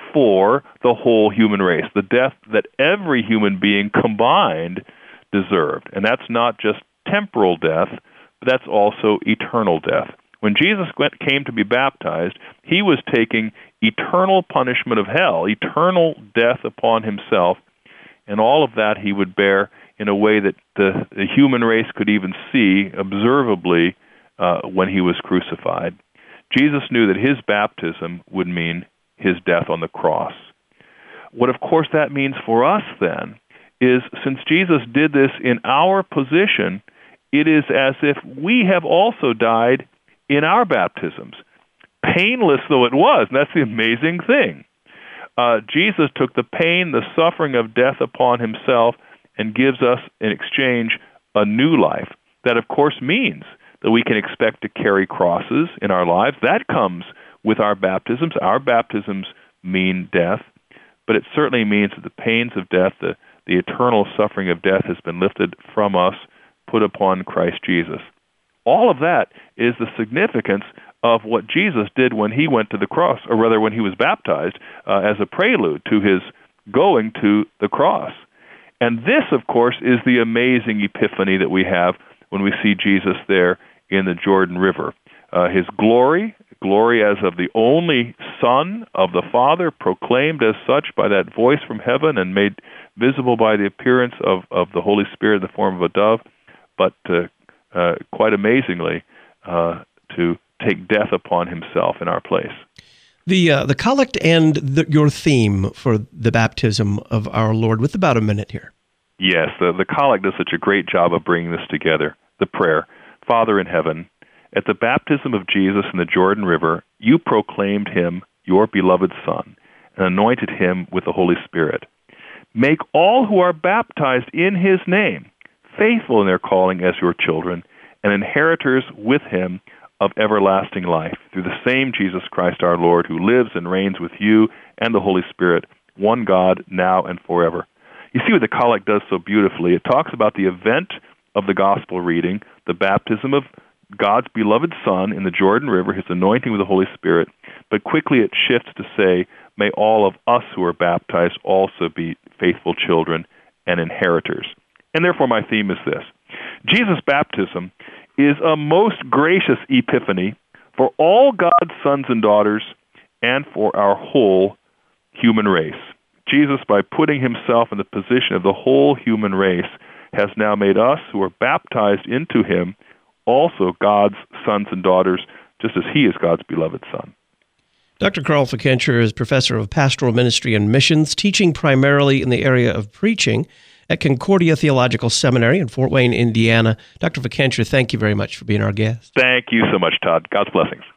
for the whole human race, the death that every human being combined deserved. And that's not just temporal death, but that's also eternal death. When Jesus came to be baptized, he was taking eternal punishment of hell, eternal death upon himself, and all of that he would bear in a way that the, the human race could even see observably uh, when he was crucified. Jesus knew that his baptism would mean his death on the cross. What, of course, that means for us, then, is since Jesus did this in our position, it is as if we have also died in our baptisms, painless though it was. And that's the amazing thing. Uh, Jesus took the pain, the suffering of death upon himself and gives us, in exchange, a new life. That, of course, means that we can expect to carry crosses in our lives. That comes with our baptisms. Our baptisms mean death, but it certainly means that the pains of death, the, the eternal suffering of death has been lifted from us, put upon Christ Jesus. All of that is the significance of what Jesus did when he went to the cross, or rather when he was baptized, uh, as a prelude to his going to the cross. And this, of course, is the amazing epiphany that we have when we see Jesus there in the Jordan River. Uh, his glory, glory as of the only Son of the Father, proclaimed as such by that voice from heaven and made visible by the appearance of, of the Holy Spirit in the form of a dove, but uh, uh, quite amazingly, uh, to take death upon himself in our place. The uh, the collect and the, your theme for the baptism of our Lord, with about a minute here. Yes, the, the collect does such a great job of bringing this together. The prayer, Father in heaven, at the baptism of Jesus in the Jordan River, you proclaimed him your beloved Son and anointed him with the Holy Spirit. Make all who are baptized in his name faithful in their calling as your children and inheritors with him of everlasting life, through the same Jesus Christ our Lord, who lives and reigns with you and the Holy Spirit, one God, now and forever. You see what the collect does so beautifully. It talks about the event of the gospel reading, the baptism of God's beloved Son in the Jordan River, his anointing with the Holy Spirit, but quickly it shifts to say, may all of us who are baptized also be faithful children and inheritors. And therefore my theme is this. Jesus' baptism is a most gracious epiphany for all God's sons and daughters and for our whole human race. Jesus, by putting himself in the position of the whole human race, has now made us who are baptized into him also God's sons and daughters, just as he is God's beloved Son. Doctor Carl Fickenscher is professor of pastoral ministry and missions, teaching primarily in the area of preaching at Concordia Theological Seminary in Fort Wayne, Indiana. Doctor Fickenscher, thank you very much for being our guest. Thank you so much, Todd. God's blessings.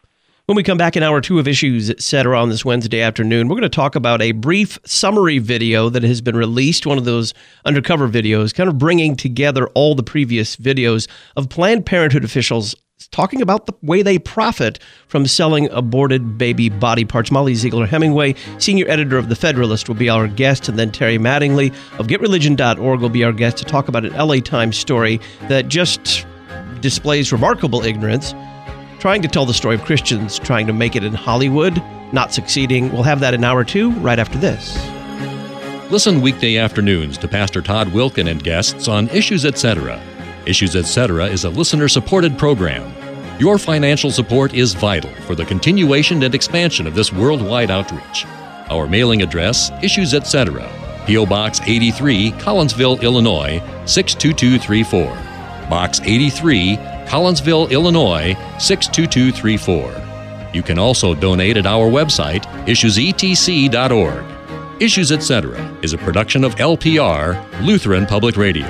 When we come back in hour two of Issues, et cetera, on this Wednesday afternoon, we're going to talk about a brief summary video that has been released, one of those undercover videos, kind of bringing together all the previous videos of Planned Parenthood officials talking about the way they profit from selling aborted baby body parts. Molly Ziegler Hemingway, senior editor of The Federalist, will be our guest, and then Terry Mattingly of get religion dot org will be our guest to talk about an L A Times story that just displays remarkable ignorance, trying to tell the story of Christians trying to make it in Hollywood, not succeeding. We'll have that in hour two, right after this. Listen weekday afternoons to Pastor Todd Wilken and guests on Issues, et cetera. Issues, et cetera is a listener-supported program. Your financial support is vital for the continuation and expansion of this worldwide outreach. Our mailing address, Issues, et cetera, P O. Box eighty-three, Collinsville, Illinois, six two two three four. Box eighty-three, Collinsville, Illinois, six two two three four. You can also donate at our website, issues e t c dot org. Issues, et cetera is a production of L P R, Lutheran Public Radio.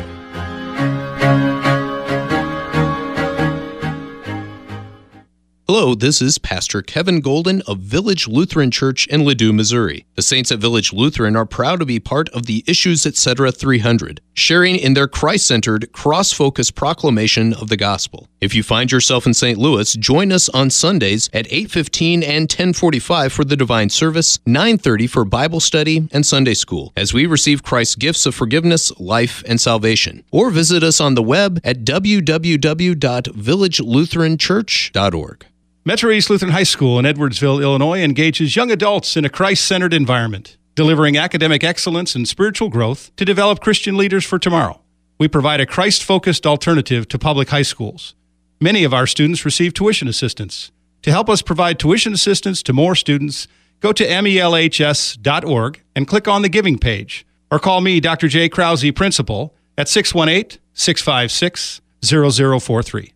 Hello, this is Pastor Kevin Golden of Village Lutheran Church in Ladue, Missouri. The Saints at Village Lutheran are proud to be part of the Issues, et cetera three hundred, sharing in their Christ-centered, cross-focused proclamation of the gospel. If you find yourself in Saint Louis, join us on Sundays at eight fifteen and ten forty-five for the Divine Service, nine thirty for Bible study and Sunday school, as we receive Christ's gifts of forgiveness, life, and salvation. Or visit us on the web at w w w dot village lutheran church dot org. Metro East Lutheran High School in Edwardsville, Illinois engages young adults in a Christ-centered environment, delivering academic excellence and spiritual growth to develop Christian leaders for tomorrow. We provide a Christ-focused alternative to public high schools. Many of our students receive tuition assistance. To help us provide tuition assistance to more students, go to M E L H S dot org and click on the Giving page, or call me, Doctor Jay Krause, Principal, at six one eight, six five six, zero zero four three.